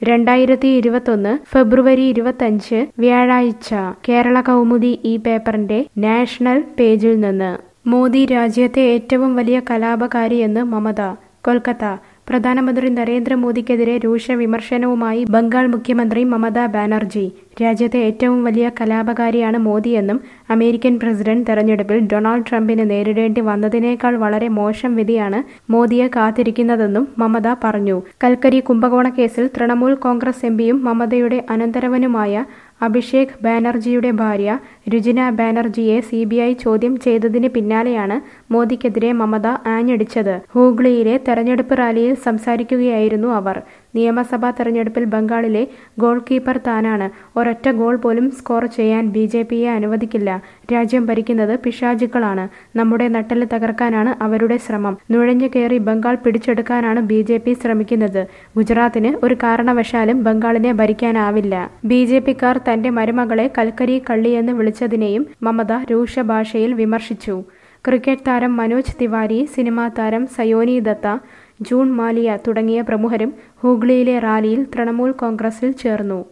2021 ഫെബ്രുവരി 25 വ്യാഴാഴ്ച കേരള കൗമുദി ഈ പേപ്പറിന്റെ നാഷണൽ പേജിൽ നിന്ന് മോദി രാജ്യത്തെ ഏറ്റവും വലിയ കലാപകാരിയെന്ന് മമത. കൊൽക്കത്ത. പ്രധാനമന്ത്രി നരേന്ദ്രമോദിക്കെതിരെ രൂക്ഷ വിമർശനവുമായി ബംഗാൾ മുഖ്യമന്ത്രി മമതാ ബാനർജി. രാജ്യത്തെ ഏറ്റവും വലിയ കലാപകാരിയാണ് മോദിയെന്നും അമേരിക്കൻ പ്രസിഡന്റ് തെരഞ്ഞെടുപ്പിൽ ഡൊണാൾഡ് ട്രംപിന് നേരിടേണ്ടി വന്നതിനേക്കാൾ വളരെ മോശം വിധിയാണ് മോദിയെ കാത്തിരിക്കുന്നതെന്നും മമത പറഞ്ഞു. കൽക്കരി കുംഭകോണ കേസിൽ തൃണമൂൽ കോൺഗ്രസ് എംപിയും മമതയുടെ അനന്തരവനുമായ അഭിഷേക് ബാനർജിയുടെ ഭാര്യ രുജിന ബാനർജിയെ CBI ചോദ്യം ചെയ്തതിന് പിന്നാലെയാണ് മോദിക്കെതിരെ മമത ആഞ്ഞടിച്ചത്. ഹൂഗ്ലിയിലെ തെരഞ്ഞെടുപ്പ് റാലിയിൽ സംസാരിക്കുകയായിരുന്നു അവർ. നിയമസഭാ തെരഞ്ഞെടുപ്പിൽ ബംഗാളിലെ ഗോൾ കീപ്പർ താനാണ്. ഒരൊറ്റ ഗോൾ പോലും സ്കോർ ചെയ്യാൻ BJPയെ അനുവദിക്കില്ല. രാജ്യം ഭരിക്കുന്നത് പിശാചുക്കളാണ്. നമ്മുടെ നട്ടെല്ല് തകർക്കാനാണ് അവരുടെ ശ്രമം. നുഴഞ്ഞു കയറി ബംഗാൾ പിടിച്ചെടുക്കാനാണ് BJP ശ്രമിക്കുന്നത്. ഗുജറാത്തിന് ഒരു കാരണവശാലും ബംഗാളിനെ ഭരിക്കാനാവില്ല. BJPക്കാർ തന്റെ മരുമകളെ കൽക്കരി കള്ളിയെന്ന് വിളിച്ചതിനെയും മമത രൂക്ഷ ഭാഷയിൽ വിമർശിച്ചു. ക്രിക്കറ്റ് താരം മനോജ് തിവാരി, സിനിമാ താരം സയോനി ദത്ത, ജൂൺ മാലിയ തുടങ്ങിയ പ്രമുഖരും ഹൂഗ്ലിയിലെ റാലിയിൽ തൃണമൂൽ കോൺഗ്രസിൽ ചേർന്നു.